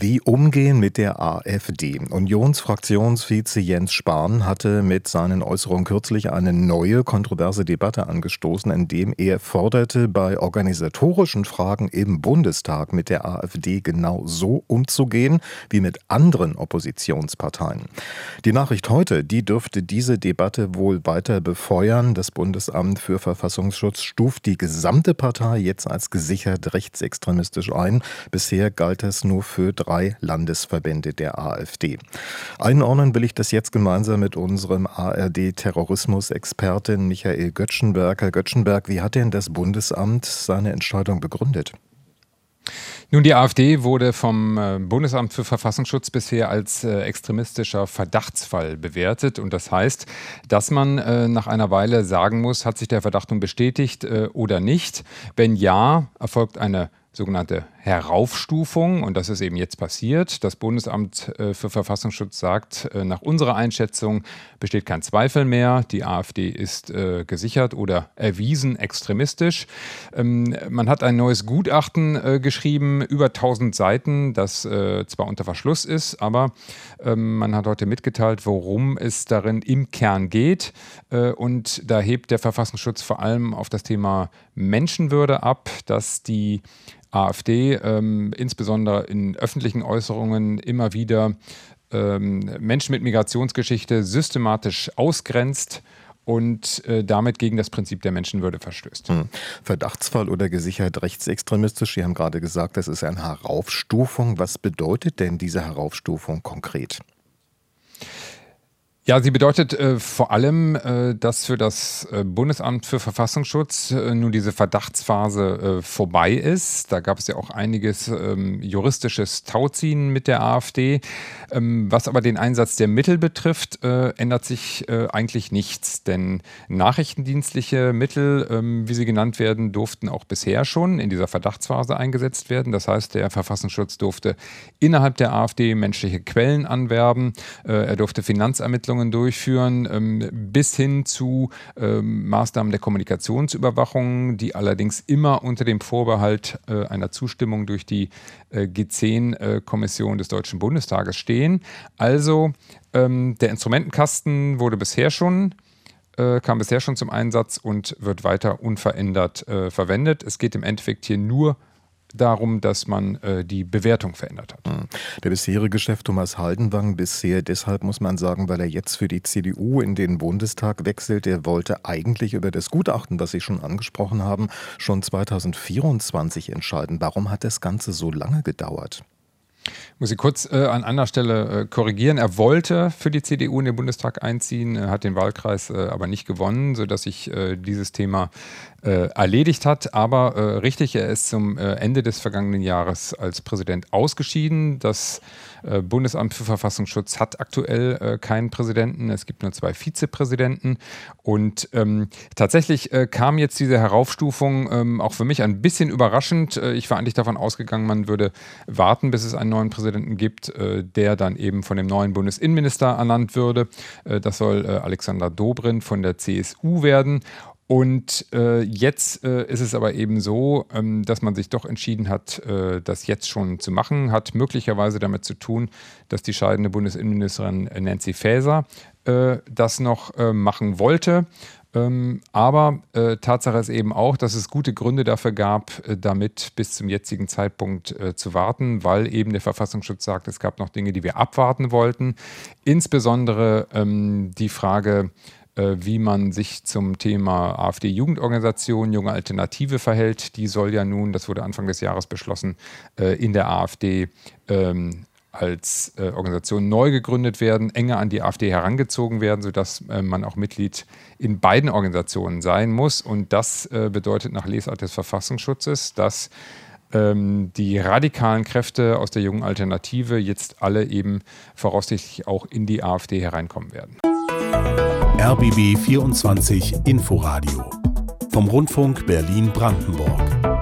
Wie umgehen mit der AfD? Unionsfraktionsvize Jens Spahn hatte mit seinen Äußerungen kürzlich eine neue kontroverse Debatte angestoßen, indem er forderte, bei organisatorischen Fragen im Bundestag mit der AfD genau so umzugehen wie mit anderen Oppositionsparteien. Die Nachricht heute, die dürfte diese Debatte wohl weiter befeuern. Das Bundesamt für Verfassungsschutz stuft die gesamte Partei jetzt als gesichert rechtsextremistisch ein. Bisher galt es nur für 3 Landesverbände der AfD. Einordnen will ich das jetzt gemeinsam mit unserem ARD-Terrorismus-Experten Michael Göttschenberg. Herr Göttschenberg, wie hat denn das Bundesamt seine Entscheidung begründet? Nun, die AfD wurde vom Bundesamt für Verfassungsschutz bisher als extremistischer Verdachtsfall bewertet. Und das heißt, dass man nach einer Weile sagen muss, hat sich der Verdacht nun bestätigt oder nicht. Wenn ja, erfolgt eine sogenannte Heraufstufung, und das ist eben jetzt passiert. Das Bundesamt für Verfassungsschutz sagt, nach unserer Einschätzung besteht kein Zweifel mehr, die AfD ist gesichert oder erwiesen extremistisch. Man hat ein neues Gutachten geschrieben, über 1000 Seiten, das zwar unter Verschluss ist, aber man hat heute mitgeteilt, worum es darin im Kern geht. Und da hebt der Verfassungsschutz vor allem auf das Thema Menschenwürde ab, dass die AfD insbesondere in öffentlichen Äußerungen immer wieder Menschen mit Migrationsgeschichte systematisch ausgrenzt und damit gegen das Prinzip der Menschenwürde verstößt. Verdachtsfall oder gesichert rechtsextremistisch, Sie haben gerade gesagt, das ist eine Heraufstufung. Was bedeutet denn diese Heraufstufung konkret? Ja, sie bedeutet vor allem, dass für das Bundesamt für Verfassungsschutz nun diese Verdachtsphase vorbei ist. Da gab es ja auch einiges juristisches Tauziehen mit der AfD. Was aber den Einsatz der Mittel betrifft, ändert sich eigentlich nichts. Denn nachrichtendienstliche Mittel, wie sie genannt werden, durften auch bisher schon in dieser Verdachtsphase eingesetzt werden. Das heißt, der Verfassungsschutz durfte innerhalb der AfD menschliche Quellen anwerben. Er durfte Finanzermittlungen durchführen, bis hin zu Maßnahmen der Kommunikationsüberwachung, die allerdings immer unter dem Vorbehalt einer Zustimmung durch die G10-Kommission des Deutschen Bundestages stehen. Also der Instrumentenkasten kam bisher schon zum Einsatz und wird weiter unverändert verwendet. Es geht im Endeffekt hier nur darum, dass man die Bewertung verändert hat. Der bisherige Chef Thomas Haldenwang bisher deshalb, muss man sagen, weil er jetzt für die CDU in den Bundestag wechselt. Er wollte eigentlich über das Gutachten, was Sie schon angesprochen haben, schon 2024 entscheiden. Warum hat das Ganze so lange gedauert? Muss ich kurz an einer Stelle korrigieren. Er wollte für die CDU in den Bundestag einziehen, hat den Wahlkreis aber nicht gewonnen, sodass sich dieses Thema erledigt hat. Aber richtig, er ist zum Ende des vergangenen Jahres als Präsident ausgeschieden. Das Bundesamt für Verfassungsschutz hat aktuell keinen Präsidenten. Es gibt nur 2 Vizepräsidenten. Und tatsächlich kam jetzt diese Heraufstufung auch für mich ein bisschen überraschend. Ich war eigentlich davon ausgegangen, man würde warten, bis es einen neuen Präsidenten gibt, der dann eben von dem neuen Bundesinnenminister ernannt würde. Das soll Alexander Dobrindt von der CSU werden. Und jetzt ist es aber eben so, dass man sich doch entschieden hat, das jetzt schon zu machen. Hat möglicherweise damit zu tun, dass die scheidende Bundesinnenministerin Nancy Faeser das noch machen wollte. Aber Tatsache ist eben auch, dass es gute Gründe dafür gab, damit bis zum jetzigen Zeitpunkt zu warten, weil eben der Verfassungsschutz sagt, es gab noch Dinge, die wir abwarten wollten. Insbesondere die Frage, wie man sich zum Thema AfD-Jugendorganisation, Junge Alternative verhält. Die soll ja nun, das wurde Anfang des Jahres beschlossen, in der AfD als Organisation neu gegründet werden, enger an die AfD herangezogen werden, sodass man auch Mitglied in beiden Organisationen sein muss. Und das bedeutet nach Lesart des Verfassungsschutzes, dass die radikalen Kräfte aus der Jungen Alternative jetzt alle eben voraussichtlich auch in die AfD hereinkommen werden. RBB 24 Inforadio vom Rundfunk Berlin-Brandenburg.